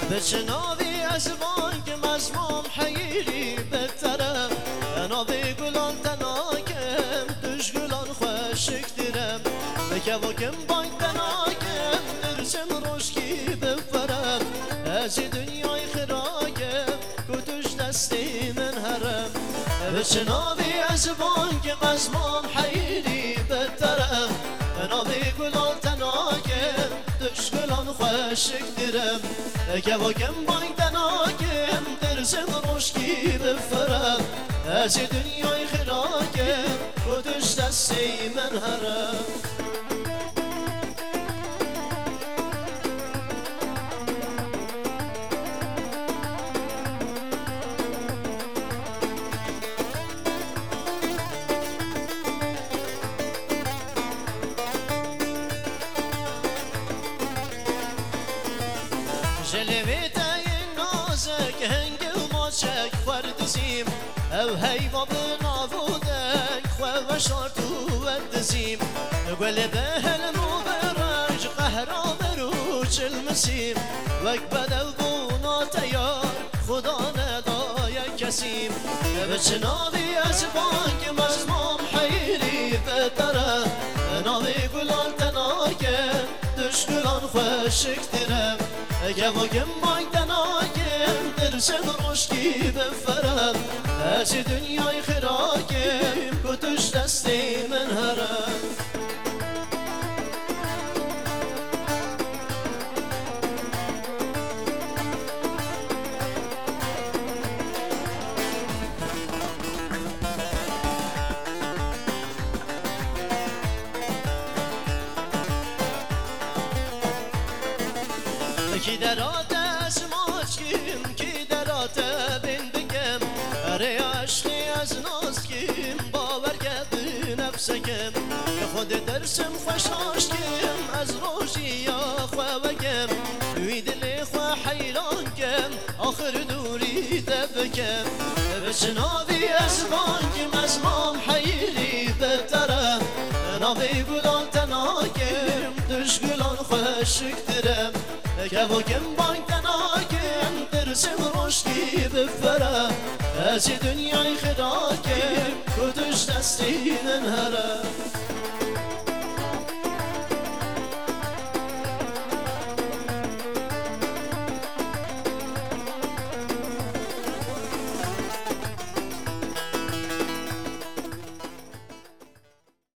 به چناوی از بانک مزموم حیری بترم ناوی گلان تناکم دوش گلان خوشک دیرم بکه وکم بانک تناکم درسم روشکی بفرم از دنیای خراکم کتوش دستی من هرم به چناوی از بانک مزموم حیری بترم ناوی گلان تناکم دوش گلان خوشک دیرم که واکم بانک تناکم درسم روشکی بفرم از دنیای خراکم کتش دستی من هرم جلویت این نازک هنگ و ماچک خوردزیم او هیوا بنابودک خواه شارتو ودزیم گل بهل مو برنج قهرا بروچ المسیم وک بدو بونا تیار خدا ندای کسیم بچه ناوی از بانک مزموم حیری بدره ناوی گلان تناکم دش گلان خوشک دیرم که واکم بانک تناکم درسم روشکی بفرم از دنیای خراکم کتش دستی من هرم کی درات از ماچکیم کی درات بندگم اره عشقی از نازکیم باور کرد نفسکم که خود درسم خوشاشکیم از روشی یا خوابکم وی دل خواه حیران کم آخر دوری دبکم بچه ناوی از بانک مزموم حیری بترم ناوی گلان تناکم دش گلان خوشک درم که واکم بانک تناکم درسم روشکی بفرم از دنیای خداکم کتش دستی من هرم